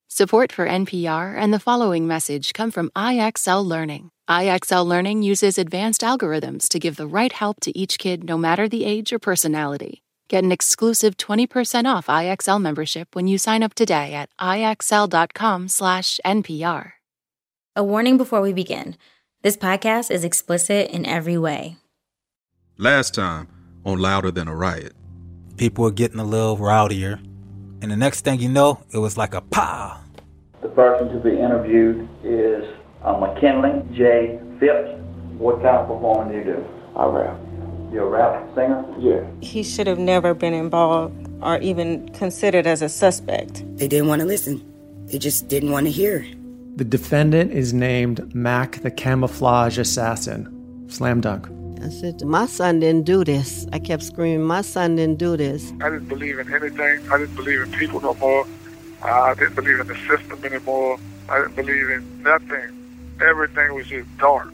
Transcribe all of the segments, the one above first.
Support for NPR and the following message come from IXL Learning. IXL Learning uses advanced algorithms to give the right help to each kid no matter the age or personality. Get an exclusive 20% off IXL membership when you sign up today at IXL.com/NPR. A warning before we begin. This podcast is explicit in every way. Last time on Louder Than a Riot. People were getting a little rowdier. And the next thing you know, it was like a pow. The person to be interviewed is McKinley J. Phipps. What kind of performing do you do? I rap. You're a rap singer? Yeah. He should have never been involved or even considered as a suspect. They didn't want to listen. They just didn't want to hear. The defendant is named Mac the Camouflage Assassin. Slam dunk. I said, my son didn't do this. I kept screaming, my son didn't do this. I didn't believe in anything. I didn't believe in people no more. I didn't believe in the system anymore. I didn't believe in nothing. Everything was just dark.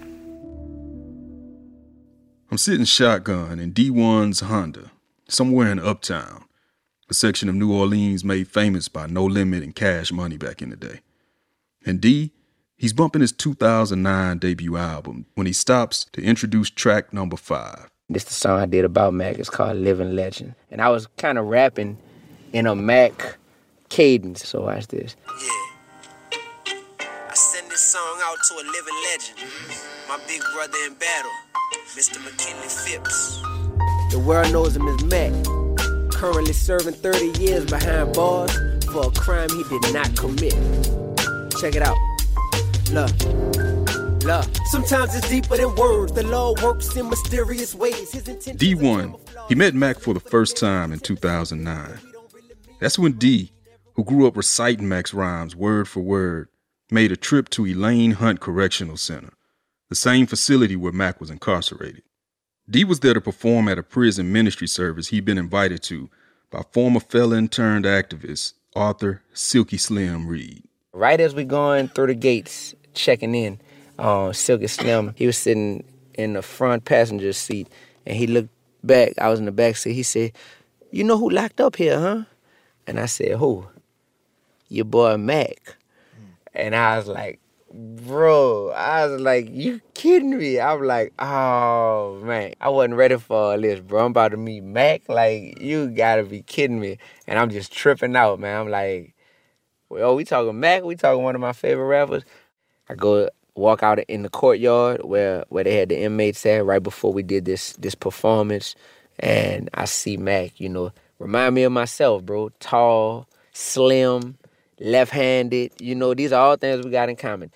I'm sitting shotgun in D1's Honda, somewhere in Uptown, a section of New Orleans made famous by No Limit and Cash Money back in the day. And D, he's bumping his 2009 debut album when he stops to introduce track number 5. This is the song I did about Mac. It's called Living Legend. And I was kind of rapping in a Mac cadence. So watch this. Yeah. I send this song out to a living legend. My big brother in battle, Mr. McKinley Phipps. The world knows him as Mac. Currently serving 30 years behind bars for a crime he did not commit. Check it out. Look. Sometimes it's deeper than words. The law works in mysterious ways. D1, he met Mac for the first time in 2009. That's when D, who grew up reciting Mac's rhymes word for word, made a trip to Elaine Hunt Correctional Center, the same facility where Mac was incarcerated. D was there to perform at a prison ministry service he'd been invited to by former felon turned activist, author Silky Slim Reed. Right as we going through the gates, checking in, Silky Slim, he was sitting in the front passenger seat, and he looked back. I was in the back seat. He said, "You know who locked up here, huh?" And I said, "Who?" "Your boy Mac." And I was like, bro, you kidding me? I'm like, oh, man. I wasn't ready for all this, bro. I'm about to meet Mac. Like, you gotta be kidding me. And I'm just tripping out, man. I'm like, well, we talking Mac? We talking one of my favorite rappers? I go walk out in the courtyard where they had the inmates at right before we did this performance. And I see Mac, remind me of myself, bro. Tall, slim, left-handed. These are all things we got in common.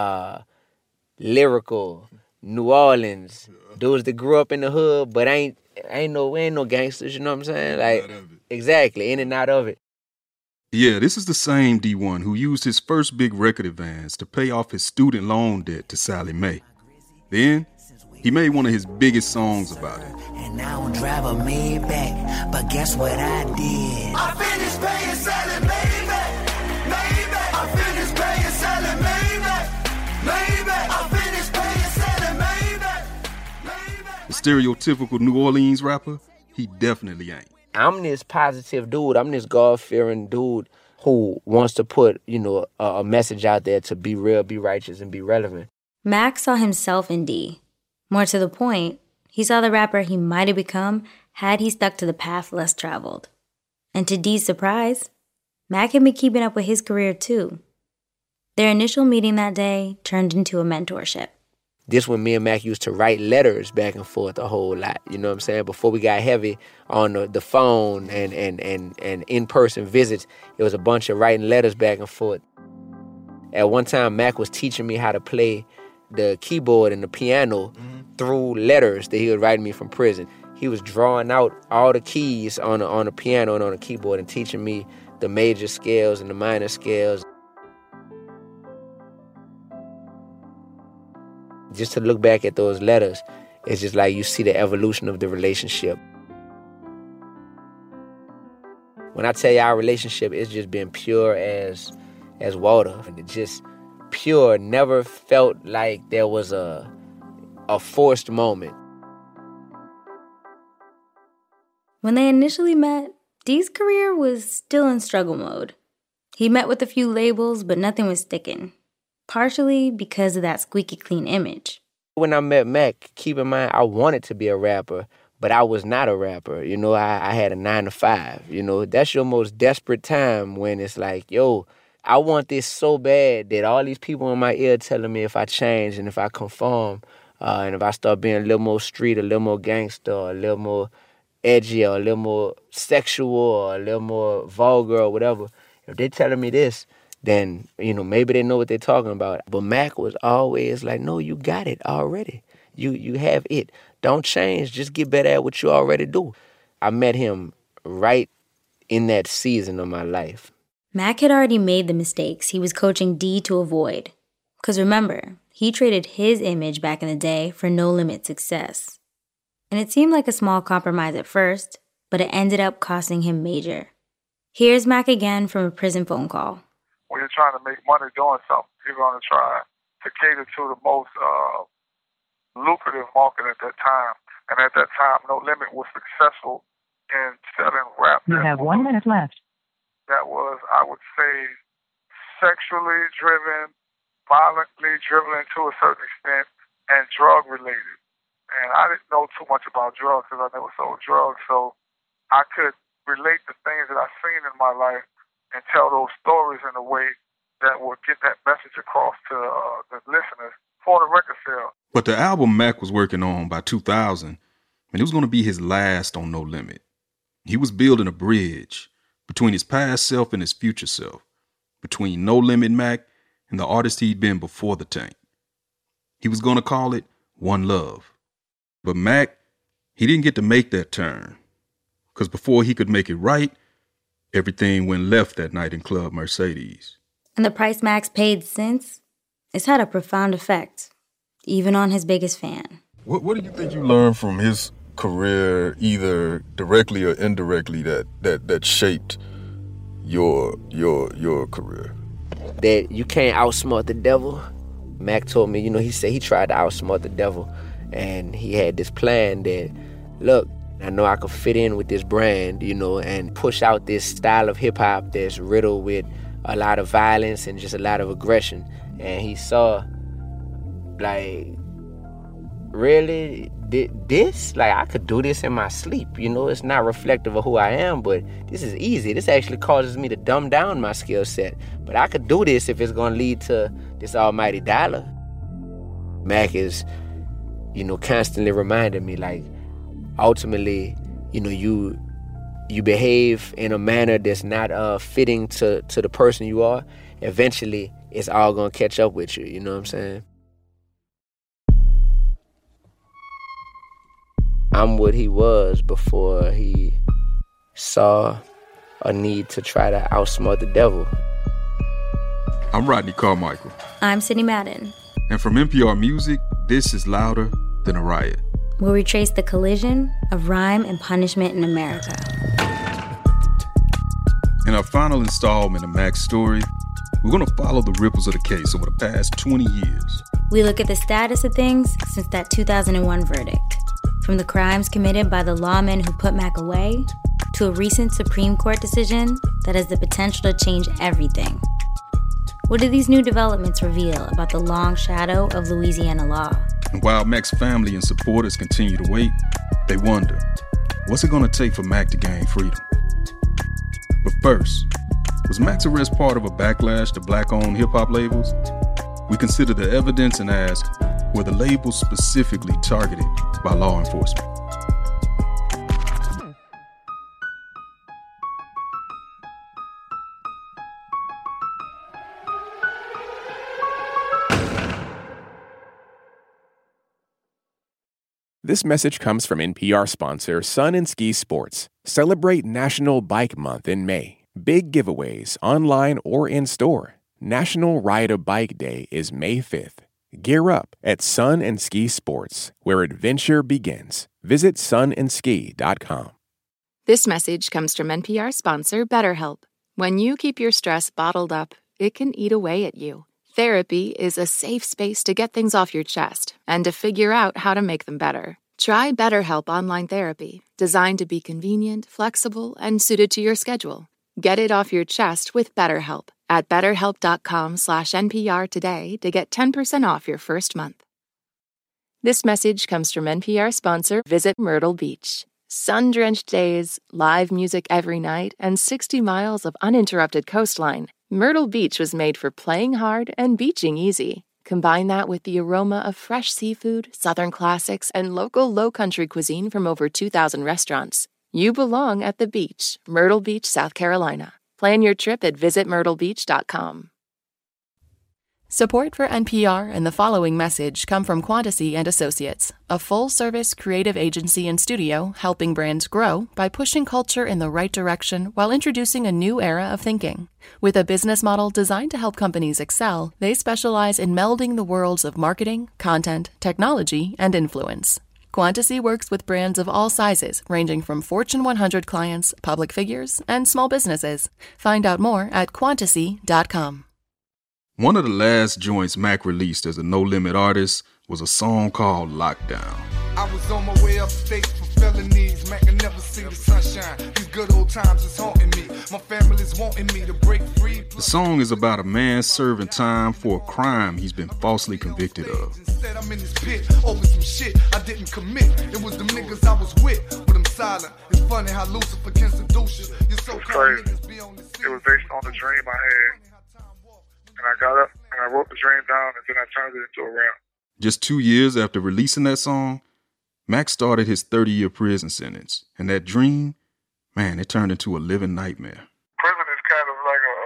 Lyrical, New Orleans, dudes that grew up in the hood, but ain't no gangsters, you know what I'm saying? Like, exactly, in and out of it. Yeah, this is the same D1 who used his first big record advance to pay off his student loan debt to Sally Mae. Then, he made one of his biggest songs about it. And I don't drive a Maybach, but guess what I did? I finished paying Sally Maybach. I finished paying Sally Maybach. I finished paying Sally Maybach. The stereotypical New Orleans rapper, he definitely ain't. I'm this positive dude. I'm this God-fearing dude who wants to put, a message out there to be real, be righteous, and be relevant. Mac saw himself in D. More to the point, he saw the rapper he might have become had he stuck to the path less traveled. And to D's surprise, Mac had been keeping up with his career too. Their initial meeting that day turned into a mentorship. This when me and Mac used to write letters back and forth a whole lot, you know what I'm saying? Before we got heavy on the phone and in-person visits, it was a bunch of writing letters back and forth. At one time, Mac was teaching me how to play the keyboard and the piano through letters that he was writing me from prison. He was drawing out all the keys on the piano and on the keyboard and teaching me the major scales and the minor scales. Just to look back at those letters, it's just like you see the evolution of the relationship. When I tell you our relationship, it's just been pure as water. And it just pure, never felt like there was a forced moment. When they initially met, D's career was still in struggle mode. He met with a few labels, but nothing was sticking, partially because of that squeaky clean image. When I met Mac, keep in mind, I wanted to be a rapper, but I was not a rapper. You know, I had a 9-to-5. You know, that's your most desperate time when it's like, yo, I want this so bad that all these people in my ear telling me if I change and if I conform and if I start being a little more street, a little more gangster, or a little more edgy, or a little more sexual, or a little more vulgar, or whatever, if they're telling me this, then, you know, maybe they know what they're talking about. But Mac was always like, no, you got it already. You have it. Don't change. Just get better at what you already do. I met him right in that season of my life. Mac had already made the mistakes he was coaching D to avoid. Because remember, he traded his image back in the day for No Limit success. And it seemed like a small compromise at first, but it ended up costing him major. Here's Mac again from a prison phone call. When you're trying to make money doing something, you're going to try to cater to the most lucrative market at that time. And at that time, No Limit was successful in selling rap. You have 1 minute left. That was, I would say, sexually driven, violently driven to a certain extent, and drug-related. And I didn't know too much about drugs because I never sold drugs, so I could relate the things that I've seen in my life and tell those stories in a way that would get that message across to the listeners for the record sale. But the album Mac was working on by 2000, and it was going to be his last on No Limit. He was building a bridge between his past self and his future self, between No Limit Mac and the artist he'd been before the tank. He was going to call it One Love. But Mac, he didn't get to make that turn, because before he could make it right, everything went left that night in Club Mercedes. And the price Mac's paid since, it's had a profound effect, even on his biggest fan. What do you think you learned from his career, either directly or indirectly, that shaped your career? That you can't outsmart the devil. Mac told me, you know, he said he tried to outsmart the devil, and he had this plan that, look, I know I could fit in with this brand, you know, and push out this style of hip-hop that's riddled with a lot of violence and just a lot of aggression. And he saw, like, really, this? Like, I could do this in my sleep, you know? It's not reflective of who I am, but this is easy. This actually causes me to dumb down my skill set. But I could do this if it's going to lead to this almighty dollar. Mac is, you know, constantly reminding me, like, ultimately, you know, you behave in a manner that's not fitting to the person you are. Eventually, it's all going to catch up with you, you know what I'm saying? I'm what he was before he saw a need to try to outsmart the devil. I'm Rodney Carmichael. I'm Sydney Madden. And from NPR Music, this is Louder Than a Riot, where we trace the collision of rhyme and punishment in America. In our final installment of Mac's story, we're going to follow the ripples of the case over the past 20 years. We look at the status of things since that 2001 verdict. From the crimes committed by the lawmen who put Mac away, to a recent Supreme Court decision that has the potential to change everything. What do these new developments reveal about the long shadow of Louisiana law? And while Mac's family and supporters continue to wait, they wonder, what's it going to take for Mac to gain freedom? But first, was Mac's arrest part of a backlash to black-owned hip-hop labels? We consider the evidence and ask, were the labels specifically targeted by law enforcement? This message comes from NPR sponsor Sun & Ski Sports. Celebrate National Bike Month in May. Big giveaways online or in store. National Ride a Bike Day is May 5th. Gear up at Sun & Ski Sports, where adventure begins. Visit sunandski.com. This message comes from NPR sponsor BetterHelp. When you keep your stress bottled up, it can eat away at you. Therapy is a safe space to get things off your chest and to figure out how to make them better. Try BetterHelp Online Therapy, designed to be convenient, flexible, and suited to your schedule. Get it off your chest with BetterHelp. at betterhelp.com/NPR today to get 10% off your first month. This message comes from NPR sponsor Visit Myrtle Beach. Sun-drenched days, live music every night, and 60 miles of uninterrupted coastline. Myrtle Beach was made for playing hard and beaching easy. Combine that with the aroma of fresh seafood, Southern classics, and local low-country cuisine from over 2,000 restaurants. You belong at the beach, Myrtle Beach, South Carolina. Plan your trip at visitmyrtlebeach.com. Support for NPR and the following message come from Quantity & Associates, a full-service creative agency and studio helping brands grow by pushing culture in the right direction while introducing a new era of thinking. With a business model designed to help companies excel, they specialize in melding the worlds of marketing, content, technology, and influence. Quantity works with brands of all sizes, ranging from Fortune 100 clients, public figures, and small businesses. Find out more at Quantity.com. One of the last joints Mac released as a No Limit artist was a song called Lockdown. I was on my way upstate for felonies. Mac can never see the sunshine. These good old times is haunting me. My family's wanting me to break free. The song is about a man serving time for a crime he's been falsely convicted of. Instead, I'm in this pit over some shit I didn't commit. It was the niggas I was with, but I'm silent. It's funny how Lucifer can seduce you. You're so crazy. It was based on the dream I had. And I got up and I wrote the dream down and then I turned it into a rap. Just 2 years after releasing that song, Mac started his 30-year prison sentence. And that dream, man, it turned into a living nightmare. Prison is kind of like a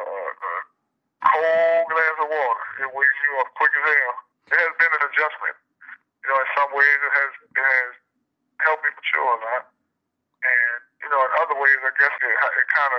cold glass of water. It wakes you up quick as hell. It has been an adjustment. You know, in some ways it has helped me mature a lot. And, you know, in other ways, I guess it kind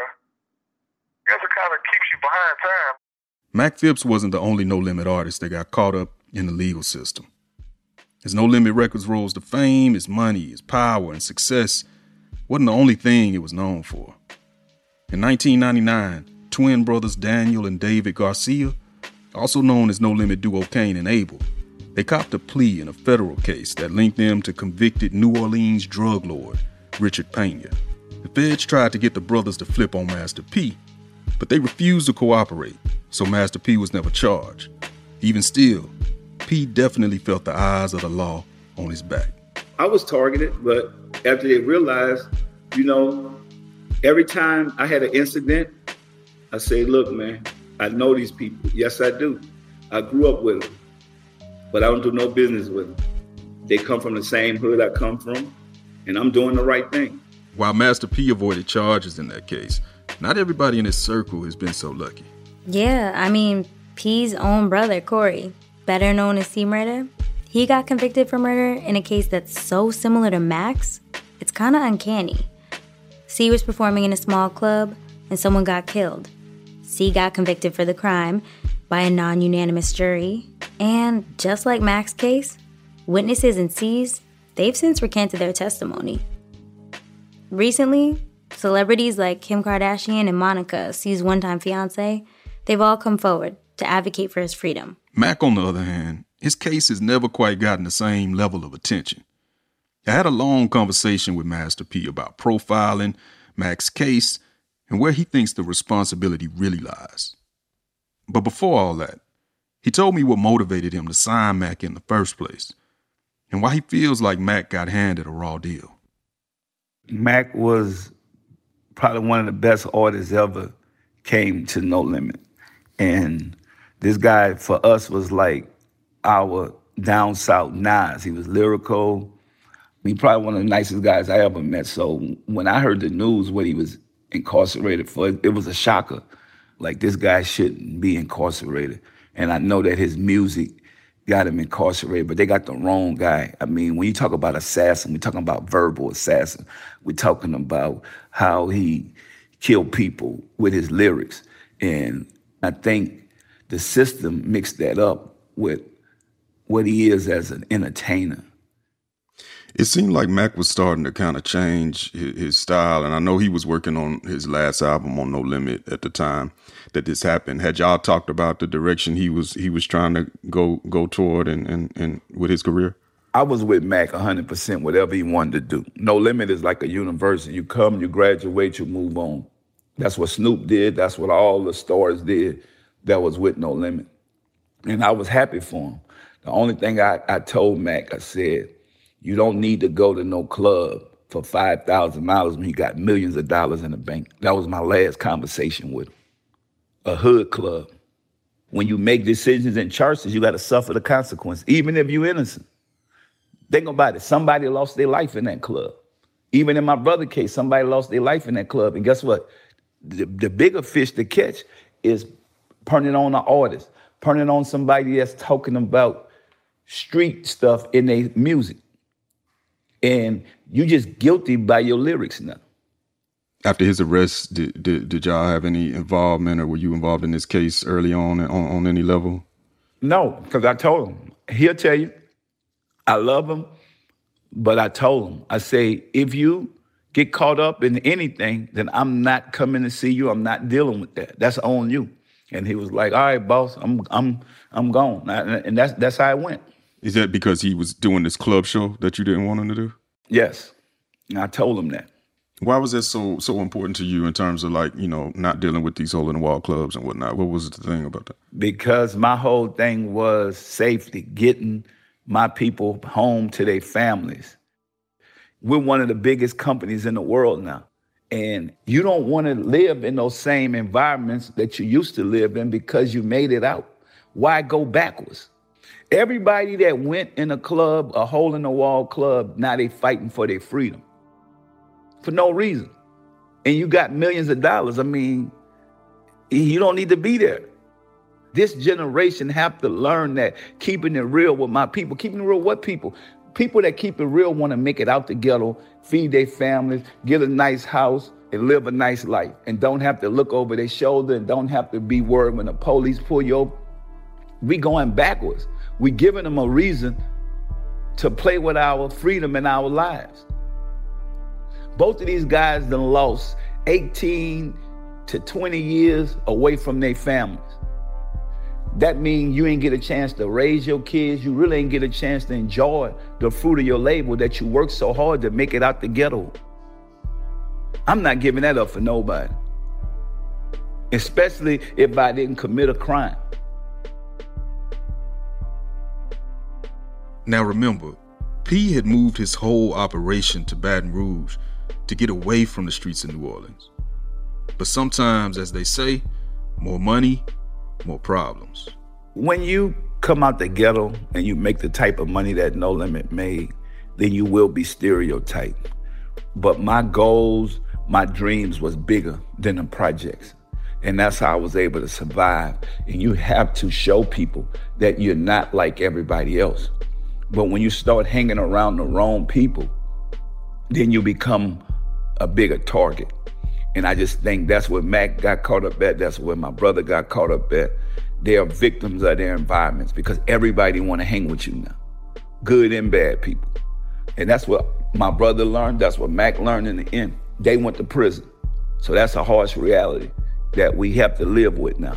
of keeps you behind time. Mac Phipps wasn't the only No Limit artist that got caught up in the legal system. As No Limit Records rose to fame, his money, his power, and success wasn't the only thing it was known for. In 1999, twin brothers Daniel and David Garcia, also known as No Limit duo Cain and Abel, they copped a plea in a federal case that linked them to convicted New Orleans drug lord Richard Pena. The feds tried to get the brothers to flip on Master P, but they refused to cooperate, so Master P was never charged. Even still, P definitely felt the eyes of the law on his back. I was targeted, but after they realized, you know, every time I had an incident, I say, look, man, I know these people. Yes, I do. I grew up with them, but I don't do no business with them. They come from the same hood I come from, and I'm doing the right thing. While Master P avoided charges in that case, not everybody in his circle has been so lucky. Yeah, I mean, P's own brother, Corey, better known as C-Murder, he got convicted for murder in a case that's so similar to Mac's, it's kind of uncanny. C was performing in a small club, and someone got killed. C got convicted for the crime by a non-unanimous jury, and just like Mac's case, witnesses in C's, they've since recanted their testimony. Recently, celebrities like Kim Kardashian and Monica, C's one-time fiancé, they've all come forward to advocate for his freedom. Mac, on the other hand, his case has never quite gotten the same level of attention. I had a long conversation with Master P about profiling, Mac's case, and where he thinks the responsibility really lies. But before all that, he told me what motivated him to sign Mac in the first place, and why he feels like Mac got handed a raw deal. Mac was probably one of the best artists ever came to No Limit. And this guy, for us, was like our down south Nas. He was lyrical. He probably one of the nicest guys I ever met. So when I heard the news, what he was incarcerated for, it was a shocker. Like, this guy shouldn't be incarcerated. And I know that his music got him incarcerated, but they got the wrong guy. I mean, when you talk about assassin, we're talking about verbal assassin. We're talking about how he killed people with his lyrics. And I think the system mixed that up with what he is as an entertainer. It seemed like Mac was starting to kind of change his style, and I know he was working on his last album on No Limit at the time that this happened. Had y'all talked about the direction he was trying to go toward and with his career? I was with Mac 100%, whatever he wanted to do. No Limit is like a university. You come, you graduate, you move on. That's what Snoop did. That's what all the stars did. that was with No Limit. And I was happy for him. The only thing I told Mac, I said, you don't need to go to no club for $5,000 when you got millions of dollars in the bank. That was my last conversation with him. A hood club. When you make decisions and choices, you got to suffer the consequence, even if you're innocent. Think about it. Somebody lost their life in that club. Even in my brother's case, somebody lost their life in that club. And guess what? The bigger fish to catch is turning on an artist, turning on somebody that's talking about street stuff in their music. And you just guilty by your lyrics now. After his arrest, did y'all have any involvement, or were you involved in this case early on any level? No, because I told him. He'll tell you, I love him, but I told him, I say, if you get caught up in anything, then I'm not coming to see you. I'm not dealing with that. That's on you. And he was like, all right, boss, I'm gone. And that's how it went. Is that because he was doing this club show that you didn't want him to do? Yes. And I told him that. Why was that so important to you in terms of, like, you know, not dealing with these hole-in-the-wall clubs and whatnot? What was the thing about that? Because my whole thing was safety, getting my people home to their families. We're one of the biggest companies in the world now. And you don't want to live in those same environments that you used to live in because you made it out. Why go backwards? Everybody that went in a club, a hole-in-the-wall club, now they fighting for their freedom. For no reason. And you got millions of dollars. I mean, you don't need to be there. This generation have to learn that keeping it real with my people. Keeping it real with what people? People that keep it real want to make it out the ghetto, feed their families, get a nice house, and live a nice life. And don't have to look over their shoulder and don't have to be worried when the police pull you over. We going backwards. We giving them a reason to play with our freedom and our lives. Both of these guys done lost 18 to 20 years away from their families. That means you ain't get a chance to raise your kids. You really ain't get a chance to enjoy the fruit of your labor that you worked so hard to make it out the ghetto. I'm not giving that up for nobody. Especially if I didn't commit a crime. Now remember, P had moved his whole operation to Baton Rouge to get away from the streets of New Orleans. But sometimes, as they say, more money, more problems. When you come out the ghetto and you make the type of money that No Limit made, then you will be stereotyped. But my goals, my dreams was bigger than the projects. And that's how I was able to survive. And you have to show people that you're not like everybody else. But when you start hanging around the wrong people, then you become a bigger target. And I just think that's what Mac got caught up at. That's what my brother got caught up at. They are victims of their environments because everybody want to hang with you now. Good and bad people. And that's what my brother learned. That's what Mac learned in the end. They went to prison. So that's a harsh reality that we have to live with now.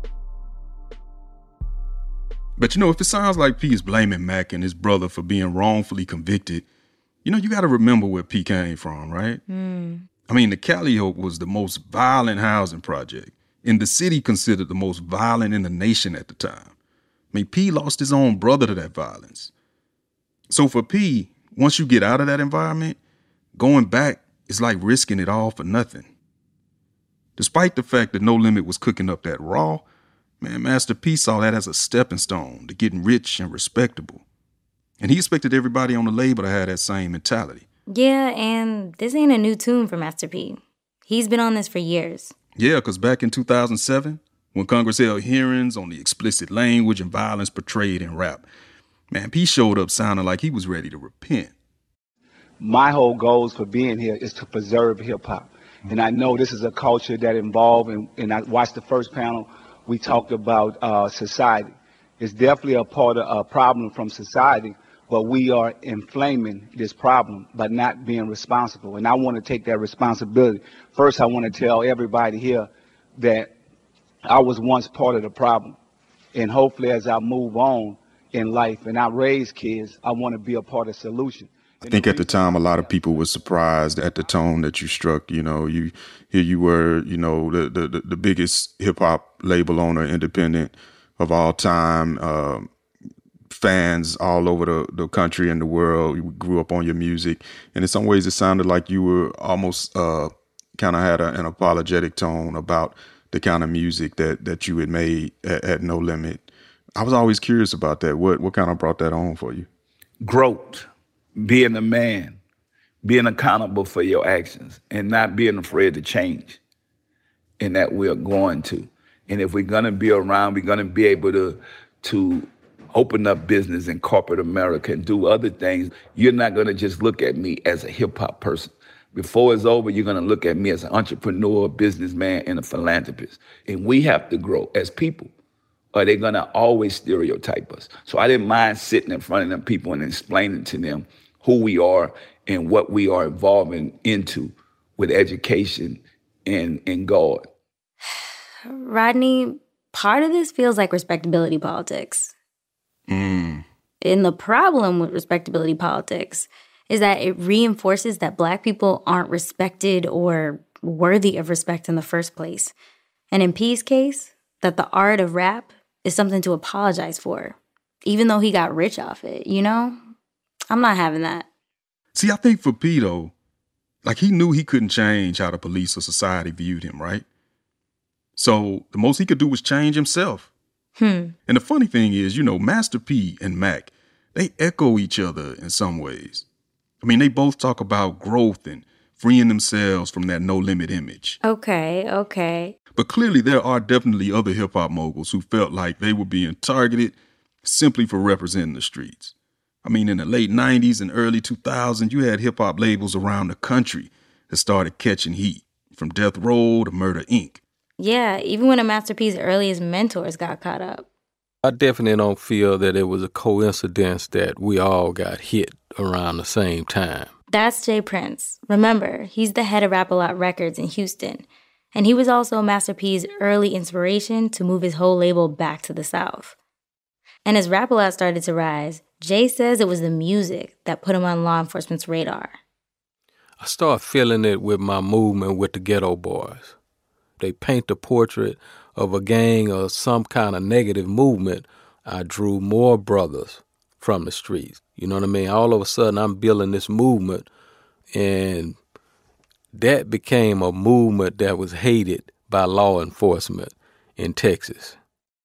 But you know, if it sounds like P is blaming Mac and his brother for being wrongfully convicted, you know, you got to remember where P came from, right? I mean, the Cali Hope was the most violent housing project, and the city considered the most violent in the nation at the time. I mean, P lost his own brother to that violence. So for P, once you get out of that environment, going back is like risking it all for nothing. Despite the fact that No Limit was cooking up that raw, man, Master P saw that as a stepping stone to getting rich and respectable. And he expected everybody on the label to have that same mentality. Yeah, and this ain't a new tune for Master P. He's been on this for years. Yeah, because back in 2007, when Congress held hearings on the explicit language and violence portrayed in rap, man, P showed up sounding like he was ready to repent. My whole goals for being here is to preserve hip-hop. And I know this is a culture that involved, and I watched the first panel, we talked about society. It's definitely a part of a problem from society, but we are inflaming this problem by not being responsible. And I want to take that responsibility. First, I want to tell everybody here that I was once part of the problem. And hopefully as I move on in life and I raise kids, I want to be a part of the solution. I think at the time, a lot of people were surprised at the tone that you struck. You know, here you were, you know, the biggest hip hop label owner, independent of all time, fans all over the country and the world. You grew up on your music. And in some ways, it sounded like you were almost kind of had an apologetic tone about the kind of music that you had made at No Limit. I was always curious about that. What kind of brought that on for you? Growth, being a man, being accountable for your actions, and not being afraid to change. And that we're going to. And if we're gonna be around, we're gonna be able to open up business in corporate America and do other things. You're not gonna just look at me as a hip hop person. Before it's over, you're gonna look at me as an entrepreneur, businessman, and a philanthropist. And we have to grow as people, or they're gonna always stereotype us. So I didn't mind sitting in front of them people and explaining to them who we are and what we are evolving into with education and God. Rodney, part of this feels like respectability politics. And the problem with respectability politics is that it reinforces that Black people aren't respected or worthy of respect in the first place. And in P's case, that the art of rap is something to apologize for, even though he got rich off it, you know? I'm not having that. See, I think for P, though, like he knew he couldn't change how the police or society viewed him, right? So the most he could do was change himself. And the funny thing is, you know, Master P and Mac, they echo each other in some ways. I mean, they both talk about growth and freeing themselves from that No Limit image. Okay. But clearly there are definitely other hip-hop moguls who felt like they were being targeted simply for representing the streets. I mean, in the late 90s and early 2000s, you had hip-hop labels around the country that started catching heat, from Death Row to Murder, Inc. Yeah, even when a Master P's earliest mentors got caught up. I definitely don't feel that it was a coincidence that we all got hit around the same time. That's Jay Prince. Remember, he's the head of Rap-A-Lot Records in Houston. And he was also Master P's early inspiration to move his whole label back to the South. And as Rap-A-Lot started to rise, Jay says it was the music that put him on law enforcement's radar. I started feeling it with my movement with the Ghetto Boys. They paint the portrait of a gang or some kind of negative movement. I drew more brothers from the streets. You know what I mean? All of a sudden, I'm building this movement, and that became a movement that was hated by law enforcement in Texas.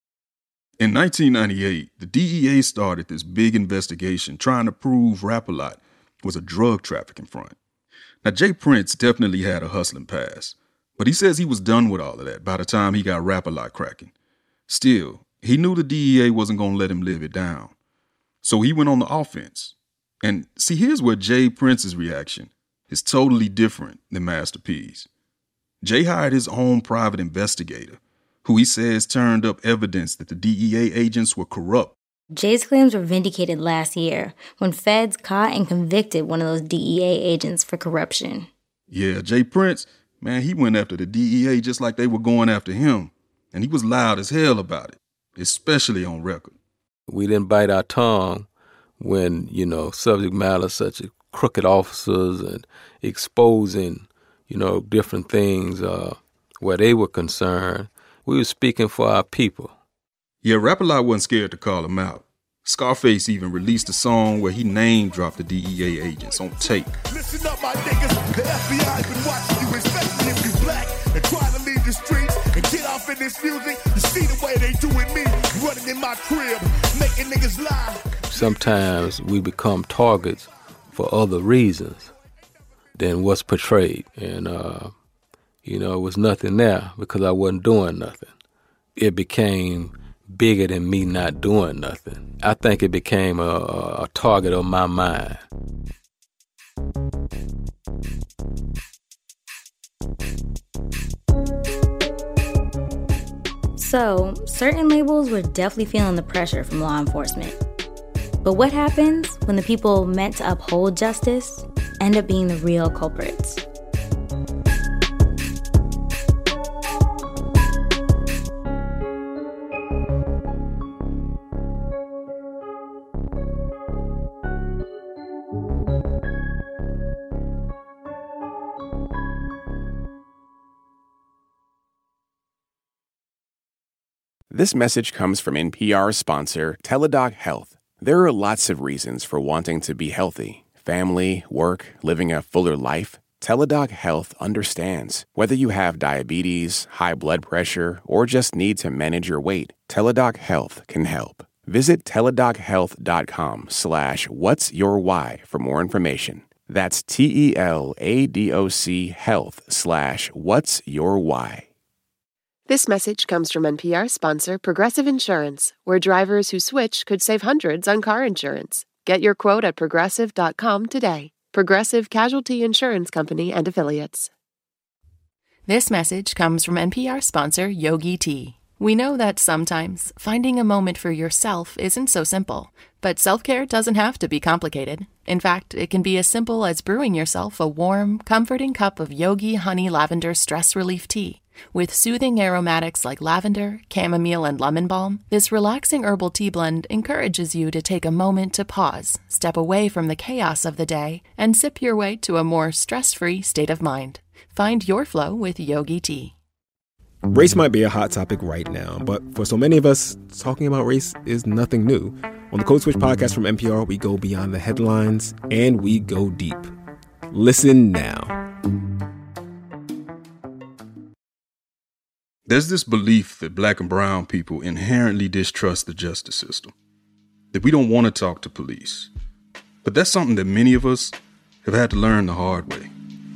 In 1998, the DEA started this big investigation trying to prove Rap-A-Lot was a drug trafficking front. Now, Jay Prince definitely had a hustling past, but he says he was done with all of that by the time he got Rap-A-Lot cracking. Still, he knew the DEA wasn't going to let him live it down. So he went on the offense. And see, here's where Jay Prince's reaction is totally different than Master P's. Jay hired his own private investigator, who he says turned up evidence that the DEA agents were corrupt. Jay's claims were vindicated last year when feds caught and convicted one of those DEA agents for corruption. Yeah, Jay Prince, man, he went after the DEA just like they were going after him. And he was loud as hell about it, especially on record. We didn't bite our tongue when, subject matter such as crooked officers and exposing, different things where they were concerned. We were speaking for our people. Yeah, Rap-A-Lot wasn't scared to call him out. Scarface even released a song where he name-dropped the DEA agents on tape. Listen up, my niggas. The FBI's been watching you, especially if you black, and trying to leave the streets and get off in this music. You see the way they doing me, running in my crib, making niggas lie. Sometimes we become targets for other reasons than what's portrayed. And, it was nothing there because I wasn't doing nothing. It became bigger than me not doing nothing. I think it became a target of my mind. So, certain labels were definitely feeling the pressure from law enforcement. But what happens when the people meant to uphold justice end up being the real culprits? This message comes from NPR sponsor Teladoc Health. There are lots of reasons for wanting to be healthy. Family, work, living a fuller life. Teladoc Health understands. Whether you have diabetes, high blood pressure, or just need to manage your weight, Teladoc Health can help. Visit teladochealth.com/whatsyourwhy for more information. That's TELADOC health/whatsyourwhy. This message comes from NPR sponsor Progressive Insurance, where drivers who switch could save hundreds on car insurance. Get your quote at progressive.com today. Progressive Casualty Insurance Company and Affiliates. This message comes from NPR sponsor Yogi Tea. We know that sometimes finding a moment for yourself isn't so simple, but self-care doesn't have to be complicated. In fact, it can be as simple as brewing yourself a warm, comforting cup of Yogi Honey Lavender Stress Relief Tea. With soothing aromatics like lavender, chamomile, and lemon balm, this relaxing herbal tea blend encourages you to take a moment to pause, step away from the chaos of the day, and sip your way to a more stress-free state of mind. Find your flow with Yogi Tea. Race might be a hot topic right now, but for so many of us, talking about race is nothing new. On the Code Switch podcast from NPR, we go beyond the headlines and we go deep. Listen now. There's this belief that black and brown people inherently distrust the justice system, that we don't want to talk to police. But that's something that many of us have had to learn the hard way.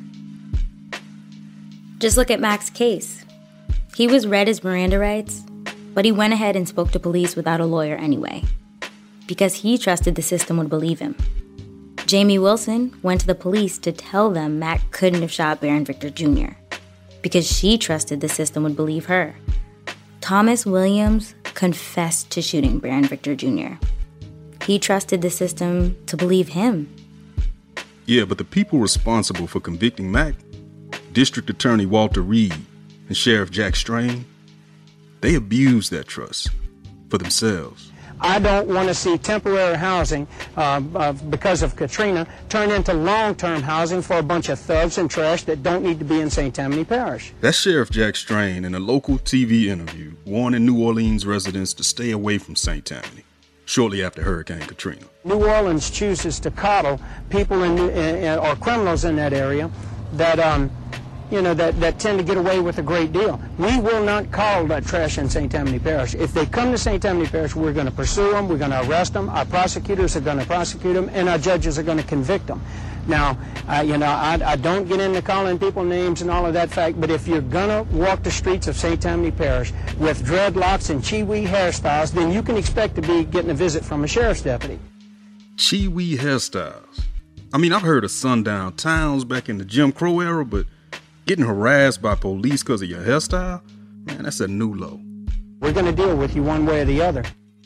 Just look at Mac's case. He was read his Miranda rights, but he went ahead and spoke to police without a lawyer anyway, because he trusted the system would believe him. Jamie Wilson went to the police to tell them Mac couldn't have shot Barron Victor Jr., because she trusted the system would believe her. Thomas Williams confessed to shooting Barron Victor Jr. He trusted the system to believe him. Yeah, but the people responsible for convicting Mac, District Attorney Walter Reed and Sheriff Jack Strain, they abused that trust for themselves. I don't want to see temporary housing because of Katrina turn into long-term housing for a bunch of thugs and trash that don't need to be in St. Tammany Parish. That's Sheriff Jack Strain in a local TV interview warning New Orleans residents to stay away from St. Tammany shortly after Hurricane Katrina. New Orleans chooses to coddle people or criminals in that area that that tend to get away with a great deal. We will not coddle that trash in St. Tammany Parish. If they come to St. Tammany Parish, we're going to pursue them, we're going to arrest them, our prosecutors are going to prosecute them, and our judges are going to convict them. Now, I don't get into calling people names and all of that fact, but if you're going to walk the streets of St. Tammany Parish with dreadlocks and Chee-Wee hairstyles, then you can expect to be getting a visit from a sheriff's deputy. Chee-Wee hairstyles. I mean, I've heard of sundown towns back in the Jim Crow era, but getting harassed by police because of your hairstyle? Man, that's a new low. We're going to deal with you one way or the other.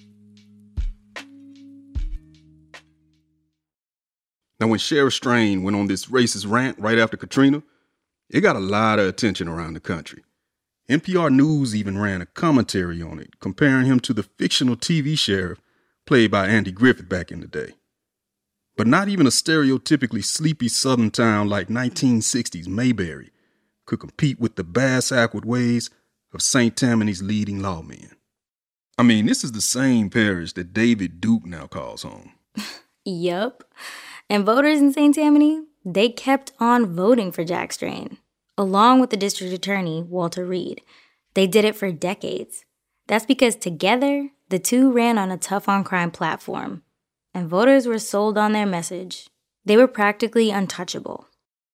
Now, when Sheriff Strain went on this racist rant right after Katrina, it got a lot of attention around the country. NPR News even ran a commentary on it, comparing him to the fictional TV sheriff played by Andy Griffith back in the day. But not even a stereotypically sleepy southern town like 1960s Mayberry could compete with the bass-ackward ways of St. Tammany's leading lawmen. I mean, this is the same parish that David Duke now calls home. Yup. And voters in St. Tammany, they kept on voting for Jack Strain, along with the district attorney, Walter Reed. They did it for decades. That's because together, the two ran on a tough-on-crime platform, and voters were sold on their message. They were practically untouchable.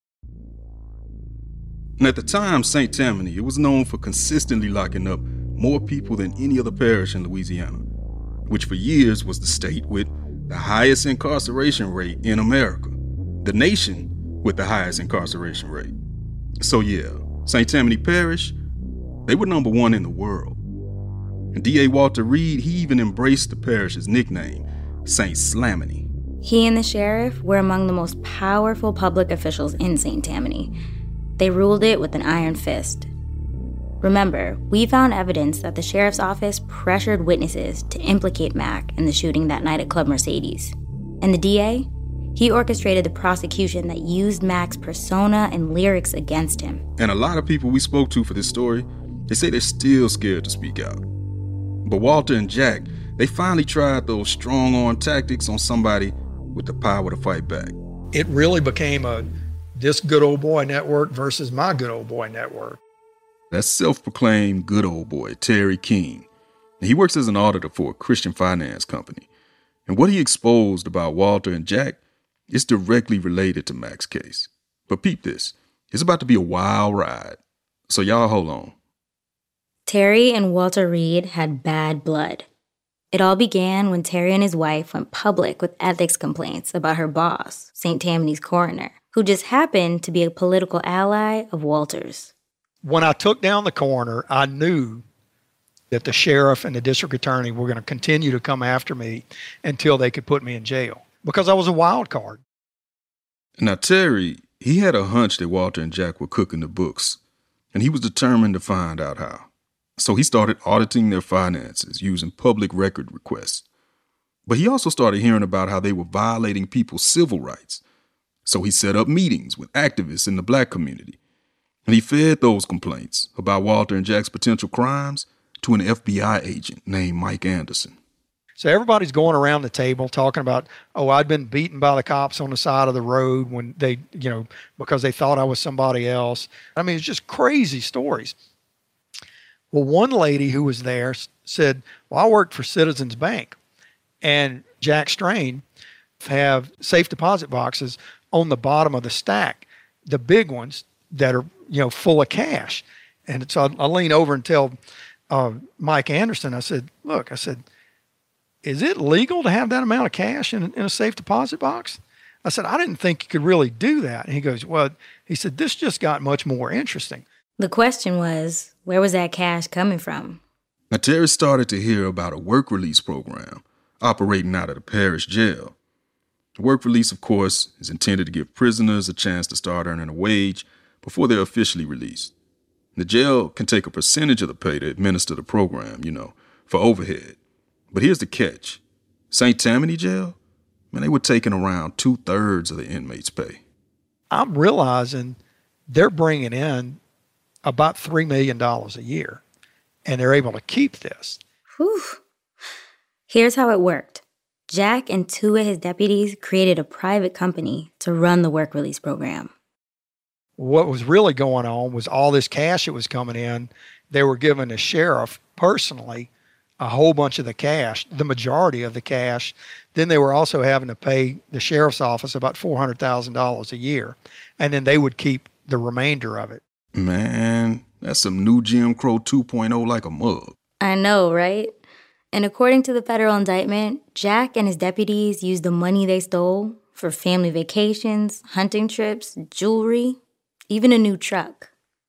And at the time, St. Tammany, it was known for consistently locking up more people than any other parish in Louisiana, which for years was the state with the highest incarceration rate in America, the nation with the highest incarceration rate. So yeah, St. Tammany Parish, they were number one in the world. And D.A. Walter Reed, he even embraced the parish's nickname, St. Slaminy. He and the sheriff were among the most powerful public officials in St. Tammany. They ruled it with an iron fist. Remember, we found evidence that the sheriff's office pressured witnesses to implicate Mac in the shooting that night at Club Mercedes. And the DA? He orchestrated the prosecution that used Mac's persona and lyrics against him. And a lot of people we spoke to for this story, they say they're still scared to speak out. But Walter and Jack, they finally tried those strong-arm tactics on somebody with the power to fight back. It really became this good old boy network versus my good old boy network. That's self-proclaimed good old boy Terry King. He works as an auditor for a Christian finance company. And what he exposed about Walter and Jack is directly related to Mac's case. But peep this. It's about to be a wild ride. So y'all hold on. Terry and Walter Reed had bad blood. It all began when Terry and his wife went public with ethics complaints about her boss, St. Tammany's coroner, who just happened to be a political ally of Walter's. When I took down the coroner, I knew that the sheriff and the district attorney were going to continue to come after me until they could put me in jail, because I was a wild card. Now, Terry, he had a hunch that Walter and Jack were cooking the books, and he was determined to find out how. So he started auditing their finances using public record requests. But he also started hearing about how they were violating people's civil rights. So he set up meetings with activists in the black community. And he fed those complaints about Walter and Jack's potential crimes to an FBI agent named Mike Anderson. So everybody's going around the table talking about, I'd been beaten by the cops on the side of the road when they, because they thought I was somebody else. I mean, it's just crazy stories. Well, one lady who was there said, I worked for Citizens Bank, and Jack Strain have safe deposit boxes on the bottom of the stack, the big ones that are, full of cash. And so I lean over and tell Mike Anderson, I said, is it legal to have that amount of cash in a safe deposit box? I said, I didn't think you could really do that. And he goes, he said, this just got much more interesting. The question was, where was that cash coming from? Now, Terry started to hear about a work release program operating out of the parish jail. The work release, of course, is intended to give prisoners a chance to start earning a wage before they're officially released. The jail can take a percentage of the pay to administer the program, for overhead. But here's the catch. St. Tammany Jail, they were taking around 2/3 of the inmates' pay. I'm realizing they're bringing in about $3 million a year, and they're able to keep this. Whew. Here's how it worked. Jack and 2 of his deputies created a private company to run the work release program. What was really going on was all this cash that was coming in, they were giving the sheriff personally a whole bunch of the cash, the majority of the cash. Then they were also having to pay the sheriff's office about $400,000 a year, and then they would keep the remainder of it. Man, that's some new Jim Crow 2.0 like a mug. I know, right? And according to the federal indictment, Jack and his deputies used the money they stole for family vacations, hunting trips, jewelry, even a new truck.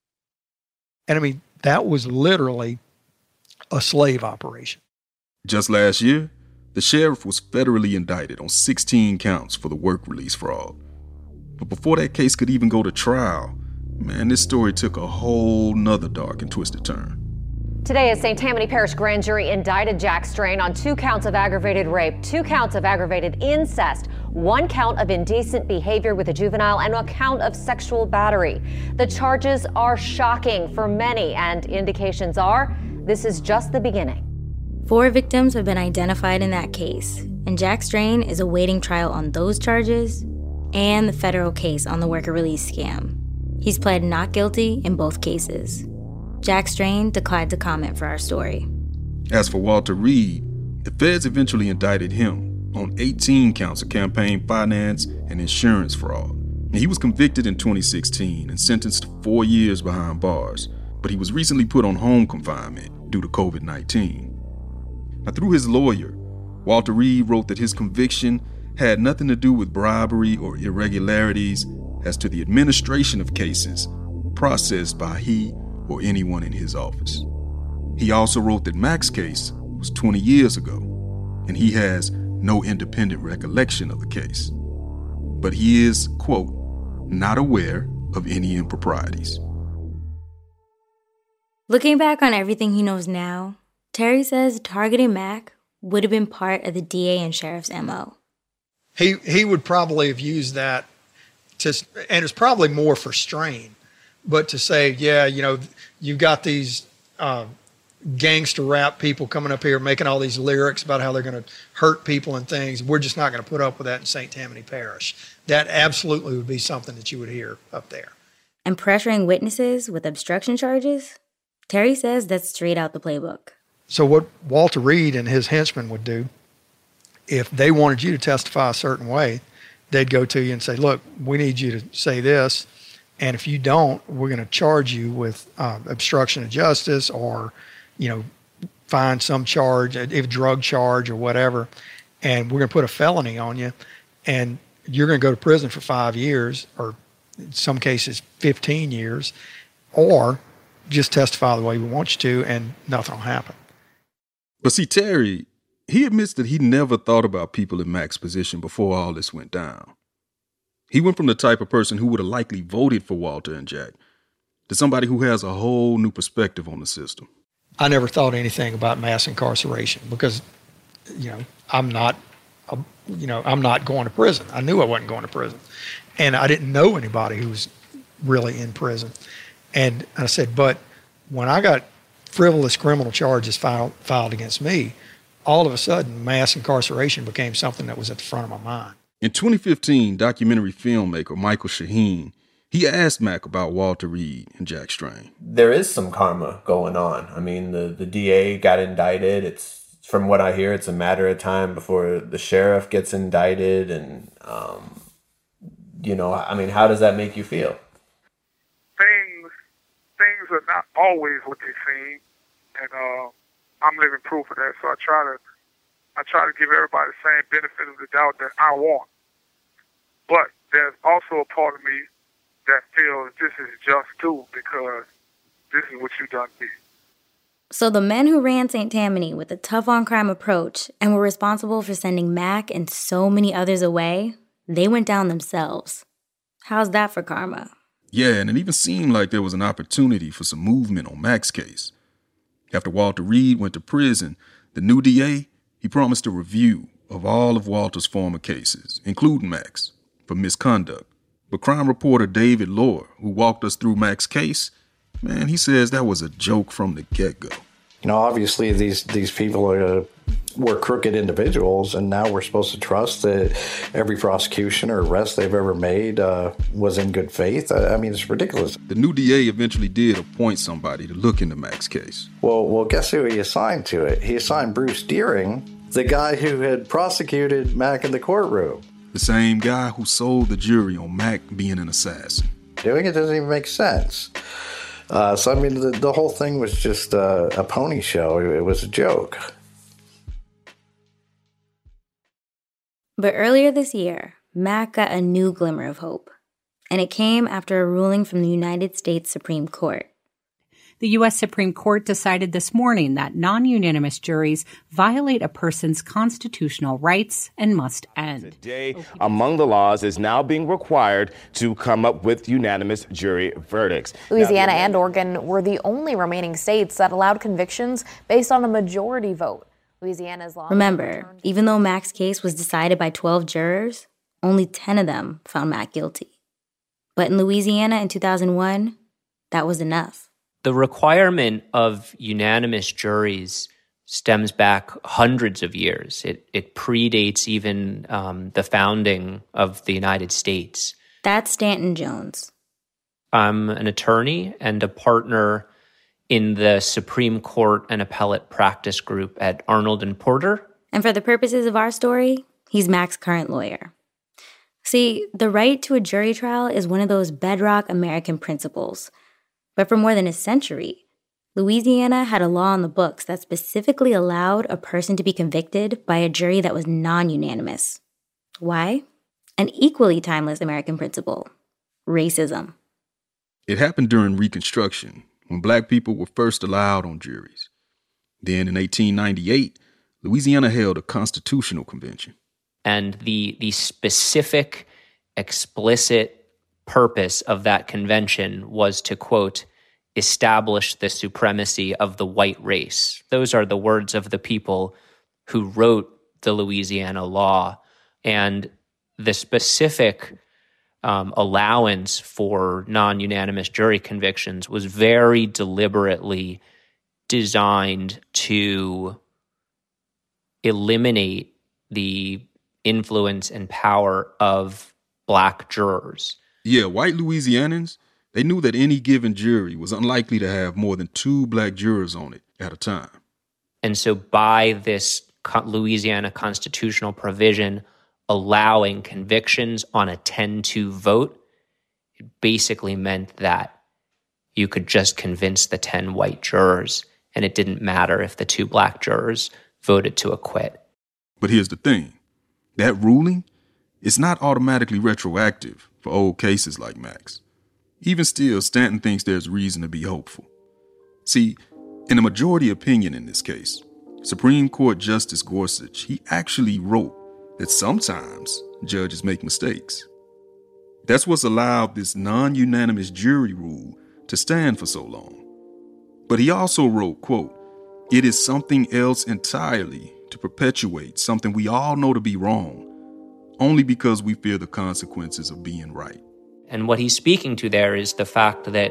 And that was literally a slave operation. Just last year, the sheriff was federally indicted on 16 counts for the work release fraud. But before that case could even go to trial, this story took a whole nother dark and twisted turn. Today, a St. Tammany Parish grand jury indicted Jack Strain on 2 counts of aggravated rape, 2 counts of aggravated incest, 1 count of indecent behavior with a juvenile, and a count of sexual battery. The charges are shocking for many, and indications are this is just the beginning. 4 victims have been identified in that case, and Jack Strain is awaiting trial on those charges and the federal case on the worker release scam. He's pled not guilty in both cases. Jack Strain declined to comment for our story. As for Walter Reed, the feds eventually indicted him on 18 counts of campaign finance and insurance fraud. And he was convicted in 2016 and sentenced to 4 years behind bars, but he was recently put on home confinement due to COVID-19. Now, through his lawyer, Walter Reed wrote that his conviction had nothing to do with bribery or irregularities as to the administration of cases processed by he or anyone in his office. He also wrote that Mac's case was 20 years ago, and he has no independent recollection of the case. But he is, quote, not aware of any improprieties. Looking back on everything he knows now, Terry says targeting Mac would have been part of the DA and sheriff's MO. He would probably have used that and it's probably more for Strain, but to say, you've got these gangster rap people coming up here making all these lyrics about how they're going to hurt people and things. We're just not going to put up with that in St. Tammany Parish. That absolutely would be something that you would hear up there. And pressuring witnesses with obstruction charges? Terry says that's straight out the playbook. So what Walter Reed and his henchmen would do, if they wanted you to testify a certain way, they'd go to you and say, look, we need you to say this, and if you don't, we're going to charge you with obstruction of justice or, find some charge, a drug charge or whatever, and we're going to put a felony on you, and you're going to go to prison for 5 years, or in some cases 15 years, or just testify the way we want you to, and nothing will happen. But see, Terry, he admits that he never thought about people in Mac's position before all this went down. He went from the type of person who would have likely voted for Walter and Jack to somebody who has a whole new perspective on the system. I never thought anything about mass incarceration because, I'm not going to prison. I knew I wasn't going to prison. And I didn't know anybody who was really in prison. And I said, but when I got frivolous criminal charges filed against me, all of a sudden mass incarceration became something that was at the front of my mind. In 2015, documentary filmmaker Michael Shaheen, he asked Mac about Walter Reed and Jack Strain. There is some karma going on. I mean, the DA got indicted. It's, from what I hear, it's a matter of time before the sheriff gets indicted. And, how does that make you feel? Things are not always what they seem, and I'm living proof of that. So I try to give everybody the same benefit of the doubt that I want. But there's also a part of me that feels this is just due because this is what you done me. So the men who ran St. Tammany with a tough-on-crime approach and were responsible for sending Mac and so many others away, they went down themselves. How's that for karma? Yeah, and it even seemed like there was an opportunity for some movement on Mac's case. After Walter Reed went to prison, the new DA, he promised a review of all of Walter's former cases, including Mac's, for misconduct. But crime reporter David Lohr, who walked us through Mac's case, man, he says that was a joke from the get-go. Obviously these people were crooked individuals, and now we're supposed to trust that every prosecution or arrest they've ever made was in good faith. I mean, it's ridiculous. The new DA eventually did appoint somebody to look into Mac's case. Well, guess who he assigned to it? He assigned Bruce Deering, the guy who had prosecuted Mac in the courtroom. The same guy who sold the jury on Mac being an assassin. Doing it doesn't even make sense. The whole thing was just a pony show. It was a joke. But earlier this year, Mac got a new glimmer of hope. And it came after a ruling from the United States Supreme Court. The U.S. Supreme Court decided this morning that non-unanimous juries violate a person's constitutional rights and must end. Today, among the laws is now being required to come up with unanimous jury verdicts. Louisiana and Oregon were the only remaining states that allowed convictions based on a majority vote. Louisiana's law. Remember, even though Mac's case was decided by 12 jurors, only 10 of them found Mac guilty. But in Louisiana in 2001, that was enough. The requirement of unanimous juries stems back hundreds of years. It predates even the founding of the United States. That's Stanton Jones. I'm an attorney and a partner in the Supreme Court and Appellate Practice Group at Arnold & Porter. And for the purposes of our story, he's Mac's current lawyer. See, the right to a jury trial is one of those bedrock American principles. But for more than a century, Louisiana had a law on the books that specifically allowed a person to be convicted by a jury that was non-unanimous. Why? An equally timeless American principle: racism. It happened during Reconstruction, when black people were first allowed on juries. Then in 1898, Louisiana held a constitutional convention. And the specific, explicit purpose of that convention was to, quote, establish the supremacy of the white race. Those are the words of the people who wrote the Louisiana law. And the specific allowance for non-unanimous jury convictions was very deliberately designed to eliminate the influence and power of black jurors. Yeah, white Louisianans, they knew that any given jury was unlikely to have more than 2 black jurors on it at a time. And so by this Louisiana constitutional provision allowing convictions on a 10-2 vote, it basically meant that you could just convince the 10 white jurors, and it didn't matter if the 2 black jurors voted to acquit. But here's the thing. That ruling is not automatically retroactive for old cases like Max. Even still, Stanton thinks there's reason to be hopeful. See, in a majority opinion in this case, Supreme Court Justice Gorsuch, he actually wrote that sometimes judges make mistakes. That's what's allowed this non-unanimous jury rule to stand for so long. But he also wrote, quote, "It is something else entirely to perpetuate something we all know to be wrong, only because we fear the consequences of being right." And what he's speaking to there is the fact that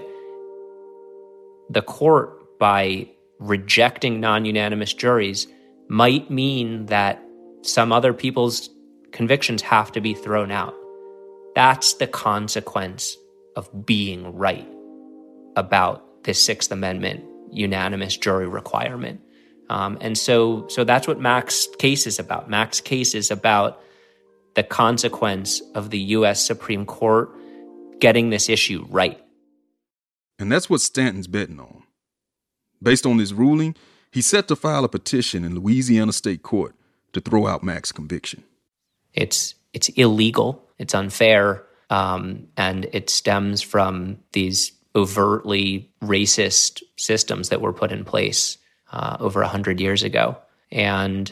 the court, by rejecting non-unanimous juries, might mean that some other people's convictions have to be thrown out. That's the consequence of being right about the Sixth Amendment unanimous jury requirement. And so that's what Max's case is about. Max's case is about the consequence of the U.S. Supreme Court getting this issue right. And that's what Stanton's betting on. Based on this ruling, he's set to file a petition in Louisiana State Court to throw out Max's conviction. It's illegal, it's unfair, and it stems from these overtly racist systems that were put in place over 100 years ago. And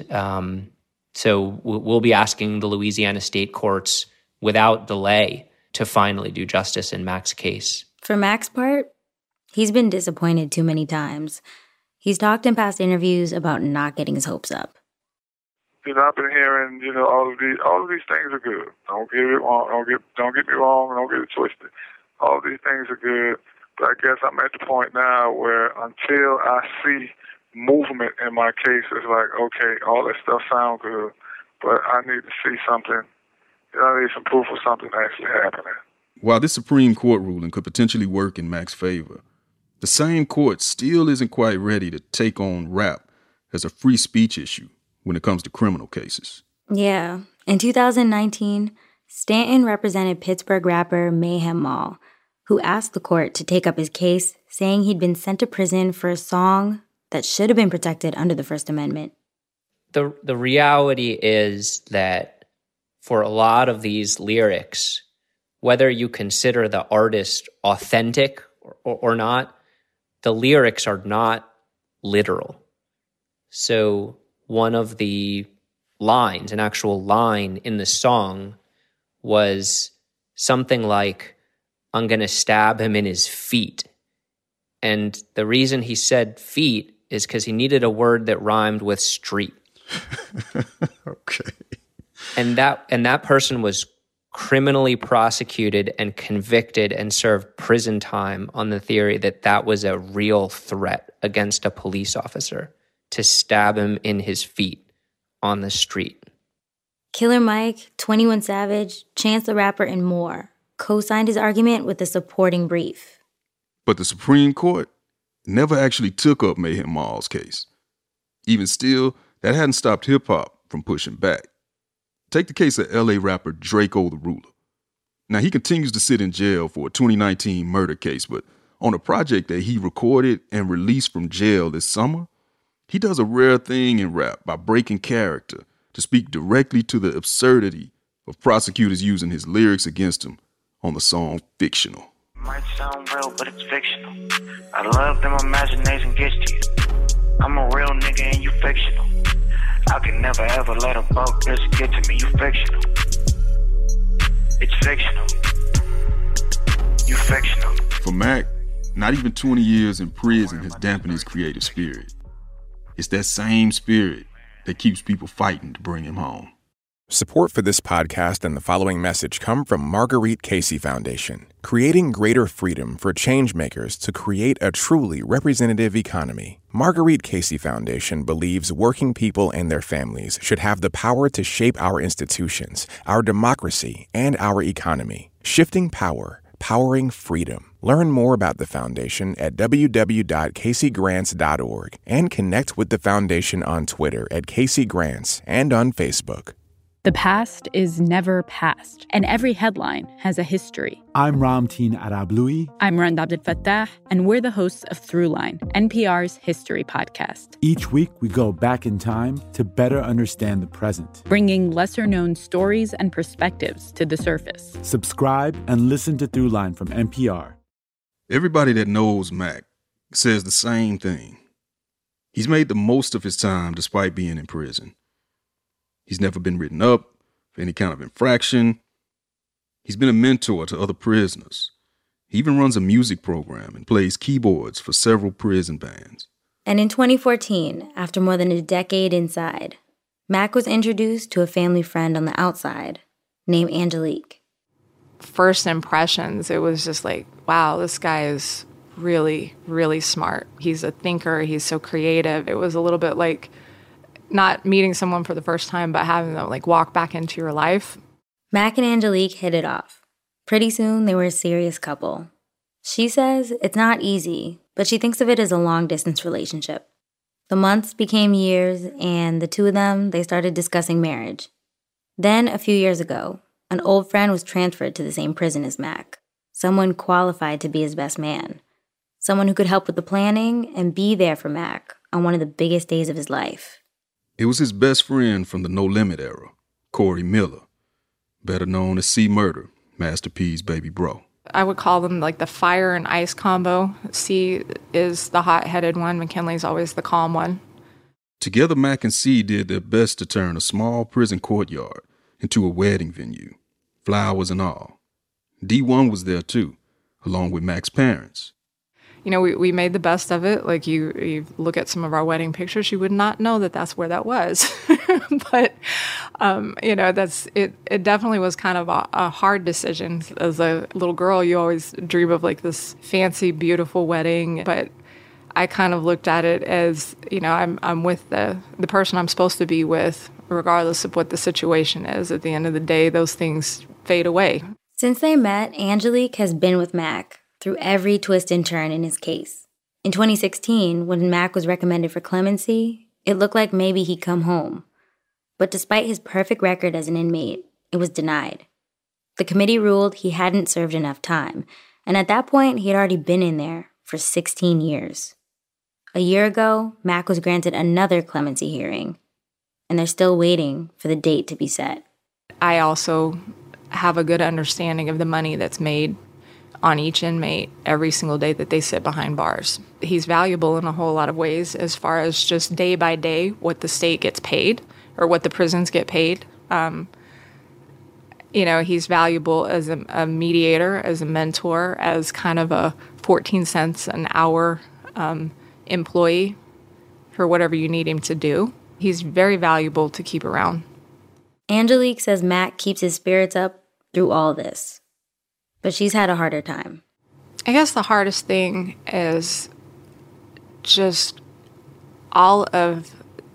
so we'll be asking the Louisiana state courts without delay to finally do justice in Max's case. For Max's part, he's been disappointed too many times. He's talked in past interviews about not getting his hopes up. I've been hearing, all of these things are good. Don't get me wrong. Don't get it twisted. All of these things are good, but I guess I'm at the point now where until I see movement in my case, it's like, okay, all that stuff sounds good, but I need to see something. I need some proof of something actually happening. While this Supreme Court ruling could potentially work in Max's favor, the same court still isn't quite ready to take on rap as a free speech issue when it comes to criminal cases. Yeah. In 2019, Stanton represented Pittsburgh rapper Mayhem Mall, who asked the court to take up his case, saying he'd been sent to prison for a song that should have been protected under the First Amendment. The reality is that for a lot of these lyrics, whether you consider the artist authentic or not, the lyrics are not literal. So one of the lines, an actual line in the song, was something like, "I'm going to stab him in his feet." And the reason he said feet is because he needed a word that rhymed with street. Okay. And that person was criminally prosecuted and convicted and served prison time on the theory that that was a real threat against a police officer, to stab him in his feet on the street. Killer Mike, 21 Savage, Chance the Rapper, and more co-signed his argument with a supporting brief. But the Supreme Court never actually took up Mayhem Mall's case. Even still, that hadn't stopped hip-hop from pushing back. Take the case of LA rapper Draco the Ruler. Now, he continues to sit in jail for a 2019 murder case, but on a project that he recorded and released from jail this summer, he does a rare thing in rap by breaking character to speak directly to the absurdity of prosecutors using his lyrics against him on the song Fictional. Might sound real, but it's fictional. I love them imagination gets to you. I'm a real nigga and you fictional. I can never ever let a broke bitch get to me. You fictional. It's fictional. You fictional. For Mac, not even 20 years in prison has dampened his creative spirit. It's that same spirit that keeps people fighting to bring him home. Support for this podcast and the following message come from Marguerite Casey Foundation, creating greater freedom for changemakers to create a truly representative economy. Marguerite Casey Foundation believes working people and their families should have the power to shape our institutions, our democracy, and our economy. Shifting power, powering freedom. Learn more about the foundation at www.caseygrants.org and connect with the foundation on Twitter at Casey Grants and on Facebook. The past is never past, and every headline has a history. I'm Ramteen Arablouei. I'm Rand Abdel Fattah, and we're the hosts of Throughline, NPR's history podcast. Each week, we go back in time to better understand the present, bringing lesser-known stories and perspectives to the surface. Subscribe and listen to Throughline from NPR. Everybody that knows Mac says the same thing. He's made the most of his time despite being in prison. He's never been written up for any kind of infraction. He's been a mentor to other prisoners. He even runs a music program and plays keyboards for several prison bands. And in 2014, after more than a decade inside, Mac was introduced to a family friend on the outside named Angelique. First impressions, it was just like, wow, this guy is really, really smart. He's a thinker. He's so creative. It was a little bit like not meeting someone for the first time, but having them like walk back into your life. Mac and Angelique hit it off. Pretty soon, they were a serious couple. She says it's not easy, but she thinks of it as a long-distance relationship. The months became years, and the two of them, they started discussing marriage. Then, a few years ago, an old friend was transferred to the same prison as Mac, someone qualified to be his best man, someone who could help with the planning and be there for Mac on one of the biggest days of his life. It was his best friend from the No Limit era, Corey Miller, better known as C Murder, Master P's baby bro. I would call them like the fire and ice combo. C is the hot-headed one. McKinley's always the calm one. Together, Mac and C did their best to turn a small prison courtyard into a wedding venue, flowers and all. D1 was there too, along with Mac's parents. You know, we made the best of it. Like, you look at some of our wedding pictures, you would not know that that's where that was. But, you know, it definitely was kind of a hard decision. As a little girl, you always dream of, like, this fancy, beautiful wedding. But I kind of looked at it as, you know, I'm with the person I'm supposed to be with, regardless of what the situation is. At the end of the day, those things fade away. Since they met, Angelique has been with Mac through every twist and turn in his case. In 2016, when Mac was recommended for clemency, it looked like maybe he'd come home. But despite his perfect record as an inmate, it was denied. The committee ruled he hadn't served enough time, and at that point, he had already been in there for 16 years. A year ago, Mac was granted another clemency hearing, and they're still waiting for the date to be set. I also have a good understanding of the money that's made on each inmate every single day that they sit behind bars. He's valuable in a whole lot of ways as far as just day by day what the state gets paid or what the prisons get paid. You know, he's valuable as a mediator, as a mentor, as kind of a 14 cents an hour employee for whatever you need him to do. He's very valuable to keep around. Angelique says Mac keeps his spirits up through all this. But she's had a harder time. I guess the hardest thing is just all of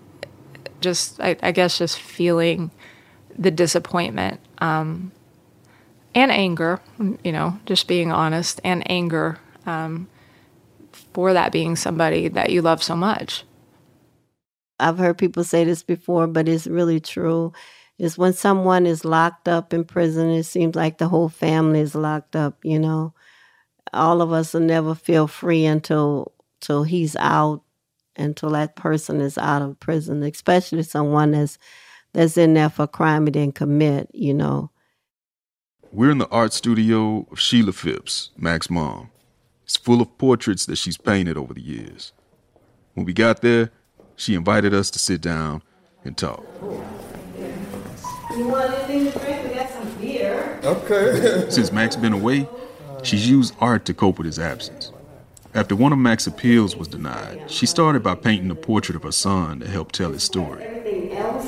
I guess just feeling the disappointment and anger, you know, just being honest, and anger for that being somebody that you love so much. I've heard people say this before, but it's really true. Is when someone is locked up in prison, it seems like the whole family is locked up, you know. All of us will never feel free until he's out, until that person is out of prison, especially someone that's in there for a crime he didn't commit, you know. We're in the art studio of Sheila Phipps, Mac's mom. It's full of portraits that she's painted over the years. When we got there, she invited us to sit down and talk. You want anything to drink? We got some beer. Okay. Since Mac's been away, she's used art to cope with his absence. After one of Mac's appeals was denied, she started by painting a portrait of her son to help tell his story. Everything else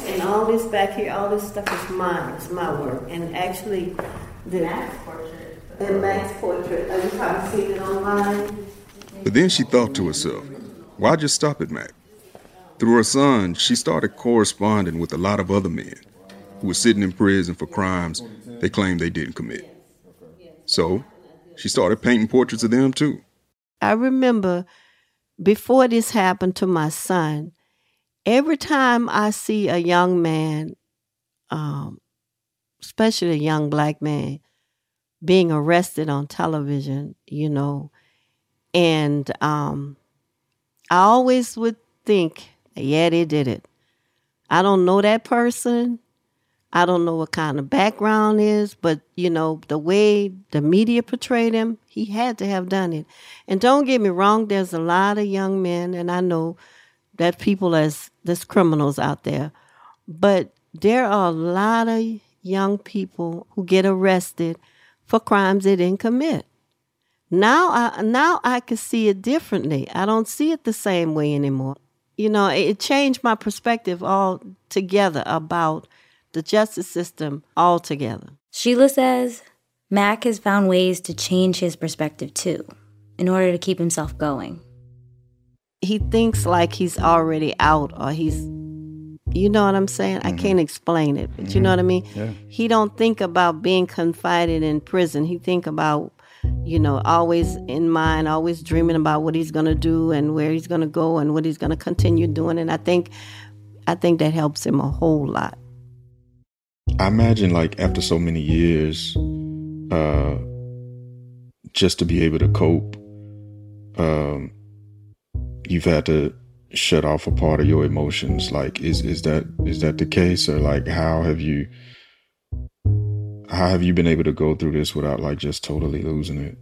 And all this back here, all this stuff is mine. It's my work. And actually, the Mac's portrait. Have you probably seen it online? But then she thought to herself, why just stop at Mac? Through her son, she started corresponding with a lot of other men who were sitting in prison for crimes they claimed they didn't commit. So she started painting portraits of them too. I remember before this happened to my son, every time I see a young man, especially a young black man, being arrested on television, you know, and I always would think, yeah, they did it. I don't know that person. I don't know what kind of background is, but, you know, the way the media portrayed him, he had to have done it. And don't get me wrong, there's a lot of young men, and I know that there's criminals out there, but there are a lot of young people who get arrested for crimes they didn't commit. Now I can see it differently. I don't see it the same way anymore. You know, it changed my perspective altogether about the justice system altogether. Sheila says Mac has found ways to change his perspective too, in order to keep himself going. He thinks like he's already out, or he's, you know what I'm saying? I can't explain it, but you know what I mean? Yeah. He don't think about being confined in prison. He think about, you know, always in mind, always dreaming about what he's going to do and where he's going to go and what he's going to continue doing. And I think that helps him a whole lot. I imagine, like, after so many years, just to be able to cope, you've had to shut off a part of your emotions. Like, is that the case? Or, like, how have you been able to go through this without, like, just totally losing it?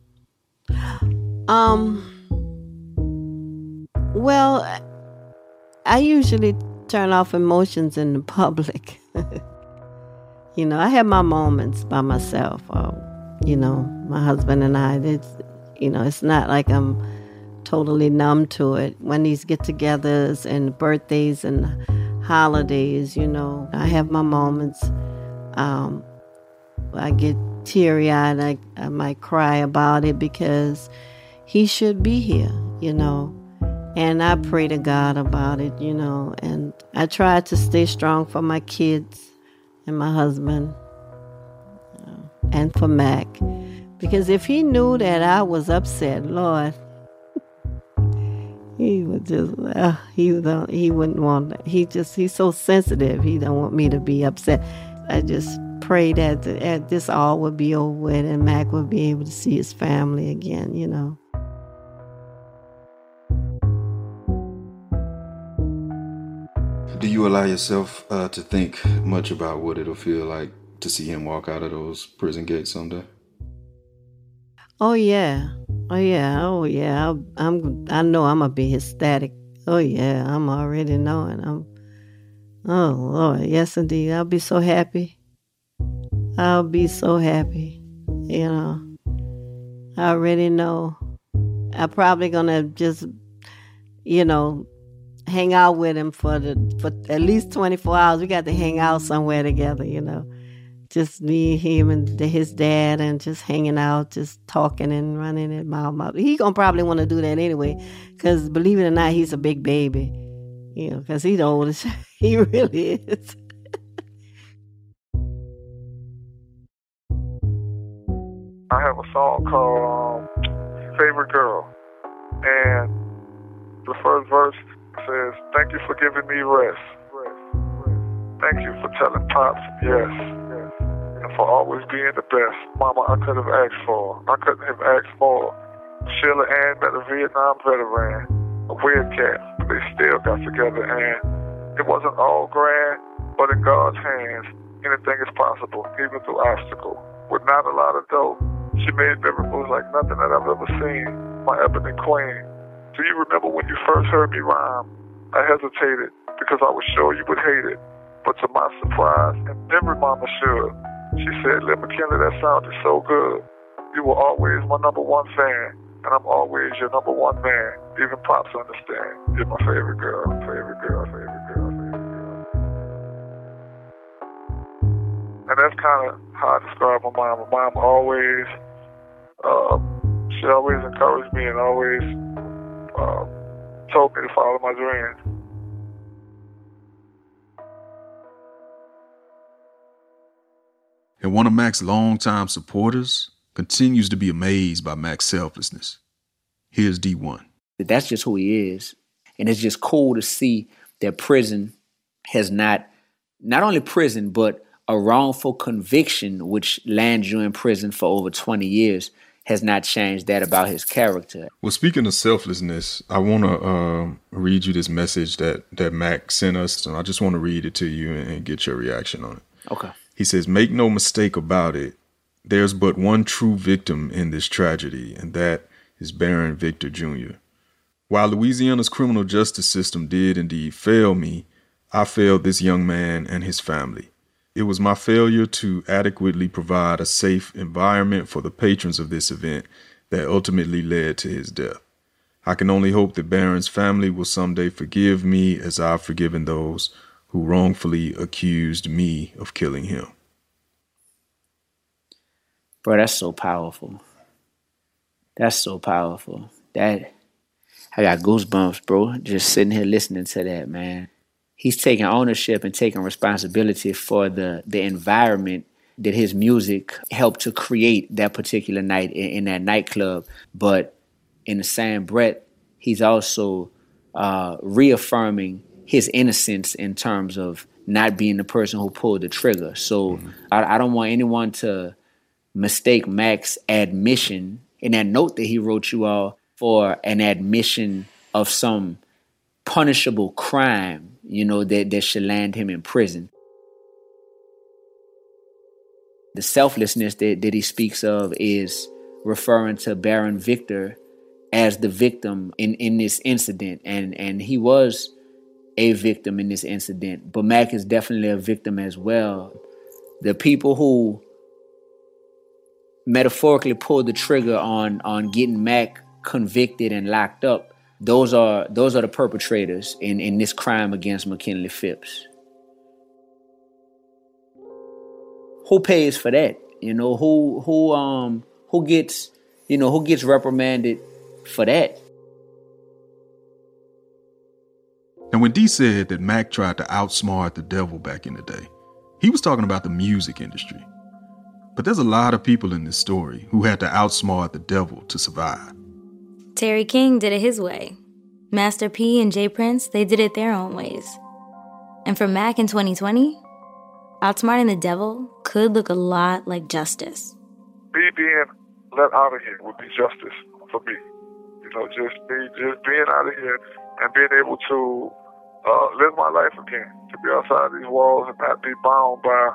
Well, I usually turn off emotions in the public. You know, I have my moments by myself. You know, my husband and I, it's not like I'm totally numb to it. When these get-togethers and birthdays and holidays, you know, I have my moments. I get teary-eyed. I might cry about it because he should be here, you know. And I pray to God about it, you know. And I try to stay strong for my kids and my husband and for Mac. Because if he knew that I was upset, Lord, he would just, he wouldn't want that. He's so sensitive. He don't want me to be upset. I just pray that this all would be over with and Mac would be able to see his family again, you know. Do you allow yourself to think much about what it'll feel like to see him walk out of those prison gates someday? Oh yeah. I know I'm gonna be ecstatic. Oh yeah, I'm already knowing. Oh Lord, yes indeed. I'll be so happy. You know, I already know. I'm probably gonna just, you know, hang out with him for at least 24 hours. We got to hang out somewhere together, you know. Just me, him, and his dad, and just hanging out, just talking and running it mouth. He gonna probably want to do that anyway, because believe it or not, he's a big baby, you know, because he's the oldest. He really is. I have a song called Favorite Girl, and the first verse says, "Thank you for giving me rest. Thank you for telling Pops yes. And for always being the best mama I could have asked for. I couldn't have asked more. Sheila Ann met a Vietnam veteran, a weird cat, but they still got together, and it wasn't all grand, but in God's hands, anything is possible, even through obstacle. With not a lot of dough, she made miracles like nothing that I've ever seen. My ebony queen. Do you remember when you first heard me rhyme? I hesitated because I was sure you would hate it. But to my surprise, and every mama should, she said, Lil McKinley, that sounded so good. You were always my number one fan, and I'm always your number one man. Even Pops understand. You're my favorite girl, favorite girl, favorite girl, favorite girl. And that's kind of how I describe my mom. My mom always, she always encouraged me and always told me to follow my dreams. And one of Mac's longtime supporters continues to be amazed by Mac's selflessness. Here's D1. That's just who he is. And it's just cool to see that prison has not only prison, but a wrongful conviction, which lands you in prison for over 20 years, has not changed that about his character. Well, speaking of selflessness, I want to read you this message that Mac sent us. And I just want to read it to you and get your reaction on it. Okay. He says, "Make no mistake about it. There's but one true victim in this tragedy, and that is Barron Victor Jr. While Louisiana's criminal justice system did indeed fail me, I failed this young man and his family. It was my failure to adequately provide a safe environment for the patrons of this event that ultimately led to his death. I can only hope that Barron's family will someday forgive me as I've forgiven those who wrongfully accused me of killing him." Bro, that's so powerful. That's so powerful. I got goosebumps, bro, just sitting here listening to that, man. He's taking ownership and taking responsibility for the environment that his music helped to create that particular night in that nightclub. But in the same breath, he's also reaffirming his innocence in terms of not being the person who pulled the trigger. So I don't want anyone to mistake Mac's admission in that note that he wrote you all for an admission of some punishable crime, that should land him in prison. The selflessness that he speaks of is referring to Barron Victor as the victim in this incident. And he was a victim in this incident, but Mac is definitely a victim as well. The people who metaphorically pulled the trigger on getting Mac convicted and locked up, those are the perpetrators in this crime against McKinley Phipps. Who pays for that? Who gets reprimanded for that? And when D said that Mac tried to outsmart the devil back in the day, he was talking about the music industry. But there's a lot of people in this story who had to outsmart the devil to survive. Terry King did it his way. Master P and J Prince, they did it their own ways. And for Mac in 2020, outsmarting the devil could look a lot like justice. Me being let out of here would be justice for me. Just being out of here and being able to live my life again, to be outside these walls and not be bound by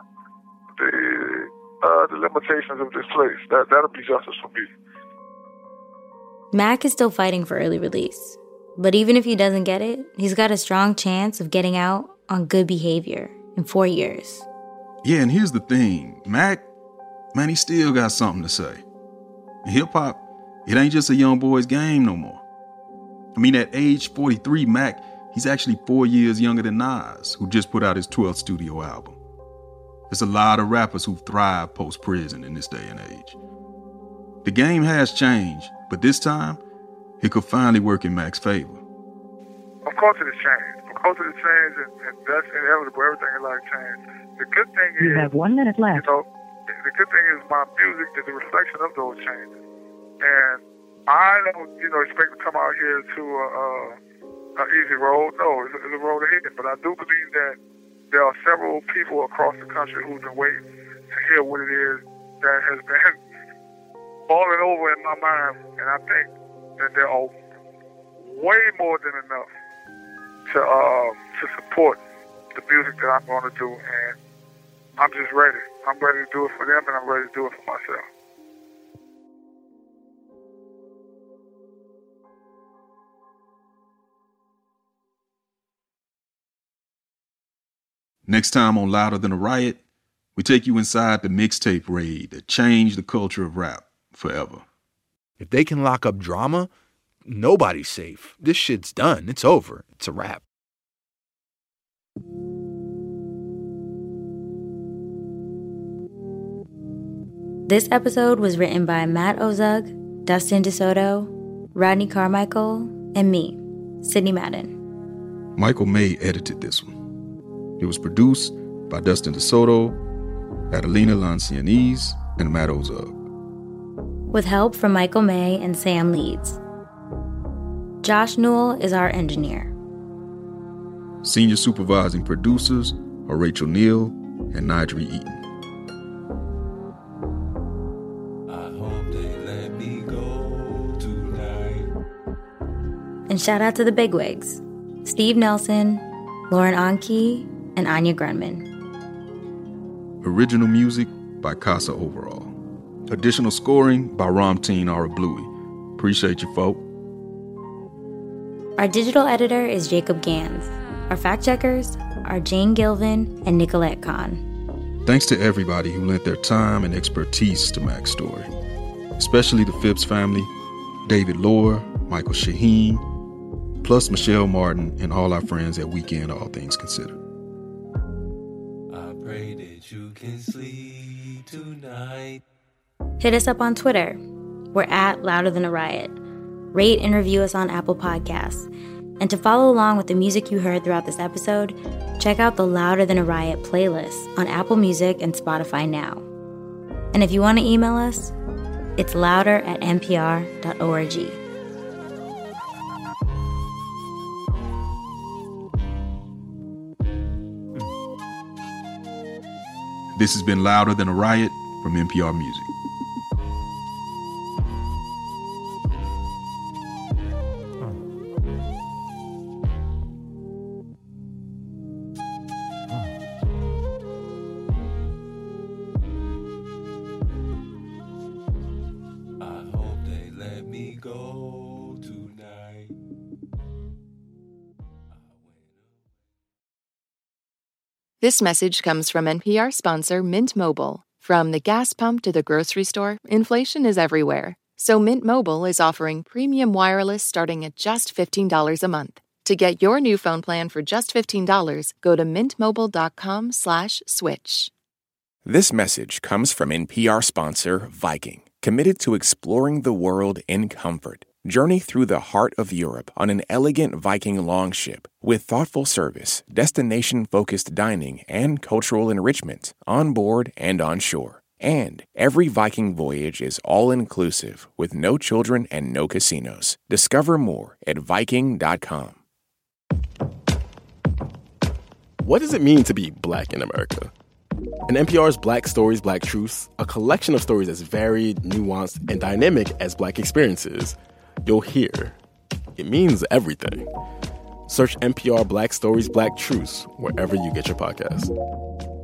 the limitations of this place. That'll be justice for me. Mac is still fighting for early release. But even if he doesn't get it, he's got a strong chance of getting out on good behavior in 4 years. Yeah, and here's the thing. Mac, man, he still got something to say. In hip-hop, it ain't just a young boy's game no more. I mean, at age 43, Mac, he's actually 4 years younger than Nas, who just put out his 12th studio album. There's a lot of rappers who thrive post-prison in this day and age. The game has changed, but this time, it could finally work in Mac's favor. Of course it has changed. Of course it has changed, and that's inevitable. Everything in life changed. The good thing is... You have 1 minute left. The good thing is my music is a reflection of those changes. And I don't, expect to come out here to an easy road. No, it's a road ahead. But I do believe that there are several people across the country who've been waiting to hear what it is that has been falling over in my mind. And I think that there are way more than enough to support the music that I'm going to do. And I'm just ready. I'm ready to do it for them, and I'm ready to do it for myself. Next time on Louder Than a Riot, we take you inside the mixtape raid that changed the culture of rap forever. If they can lock up Drama, nobody's safe. This shit's done. It's over. It's a wrap. This episode was written by Matt Ozug, Dustin DeSoto, Rodney Carmichael, and me, Sydney Madden. Michael May edited this one. It was produced by Dustin DeSoto, Adelina Lancianese, and Matt Ozug, with help from Michael May and Sam Leeds. Josh Newell is our engineer. Senior supervising producers are Rachel Neal and Nigel Eaton. And shout out to the bigwigs, Steve Nelson, Lauren Anke, and Anya Grunman. Original music by Casa Overall. Additional scoring by Ramteen Arablouei. Appreciate you, folk. Our digital editor is Jacob Gans. Our fact checkers are Jane Gilvin and Nicolette Kahn. Thanks to everybody who lent their time and expertise to Mac's story, especially the Phipps family, David Lohr, Michael Shaheen, plus Michelle Martin and all our friends at Weekend All Things Considered. I pray that you can sleep tonight. Hit us up on Twitter. We're at Louder Than a Riot. Rate and review us on Apple Podcasts. And to follow along with the music you heard throughout this episode, check out the Louder Than a Riot playlist on Apple Music and Spotify now. And if you want to email us, it's louder@npr.org. This has been Louder Than a Riot from NPR Music. This message comes from NPR sponsor Mint Mobile. From the gas pump to the grocery store, inflation is everywhere. So Mint Mobile is offering premium wireless starting at just $15 a month. To get your new phone plan for just $15, go to mintmobile.com/switch. This message comes from NPR sponsor Viking, committed to exploring the world in comfort. Journey through the heart of Europe on an elegant Viking longship with thoughtful service, destination-focused dining, and cultural enrichment on board and on shore. And every Viking voyage is all-inclusive with no children and no casinos. Discover more at Viking.com. What does it mean to be Black in America? In NPR's Black Stories, Black Truths, a collection of stories as varied, nuanced, and dynamic as Black experiences, you'll hear it means everything. Search NPR Black Stories, Black Truths wherever you get your podcasts.